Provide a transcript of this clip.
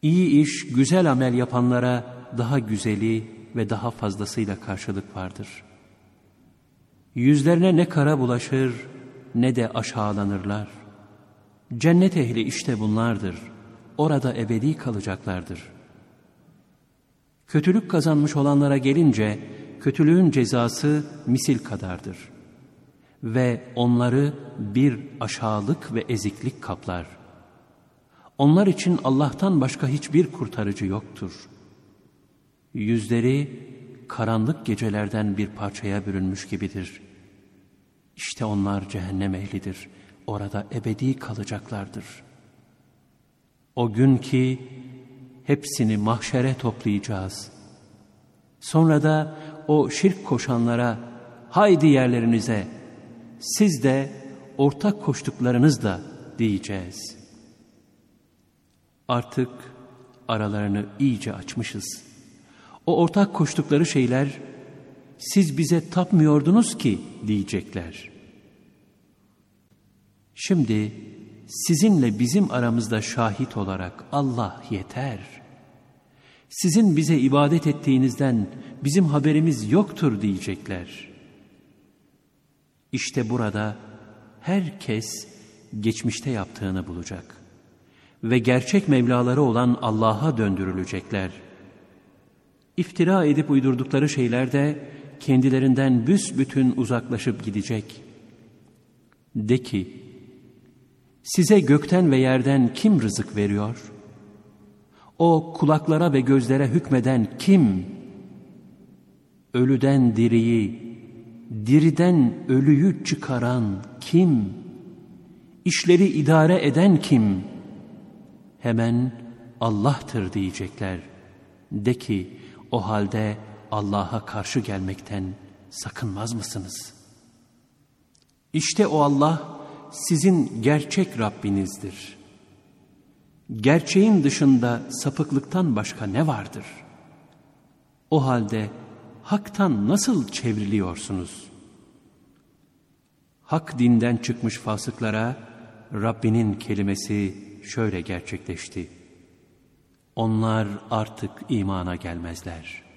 İyi iş, güzel amel yapanlara daha güzeli ve daha fazlasıyla karşılık vardır. Yüzlerine ne kara bulaşır ne de aşağılanırlar. Cennet ehli işte bunlardır. Orada ebedi kalacaklardır. Kötülük kazanmış olanlara gelince kötülüğün cezası misil kadardır. Ve onları bir aşağılık ve eziklik kaplar. Onlar için Allah'tan başka hiçbir kurtarıcı yoktur. Yüzleri karanlık gecelerden bir parçaya bürünmüş gibidir. İşte onlar cehennem ehlidir. Orada ebedi kalacaklardır. O gün ki hepsini mahşere toplayacağız. Sonra da o şirk koşanlara haydi yerlerinize, siz de ortak koştuklarınızla diyeceğiz. Artık aralarını iyice açmışız. O ortak koştukları şeyler, siz bize tapmıyordunuz ki diyecekler. Şimdi sizinle bizim aramızda şahit olarak Allah yeter. Sizin bize ibadet ettiğinizden bizim haberimiz yoktur diyecekler. İşte burada herkes geçmişte yaptığını bulacak. Ve gerçek Mevlaları olan Allah'a döndürülecekler. İftira edip uydurdukları şeyler de kendilerinden büsbütün uzaklaşıp gidecek. De ki, size gökten ve yerden kim rızık veriyor? O kulaklara ve gözlere hükmeden kim? Ölüden diriyi, diriden ölüyü çıkaran kim? İşleri idare eden kim? Hemen Allah'tır diyecekler. De ki, o halde Allah'a karşı gelmekten sakınmaz mısınız? İşte o Allah sizin gerçek Rabbinizdir. Gerçeğin dışında sapıklıktan başka ne vardır? O halde haktan nasıl çevriliyorsunuz? Hak dinden çıkmış fasıklara Rabbinin kelimesi şöyle gerçekleşti. Onlar artık imana gelmezler.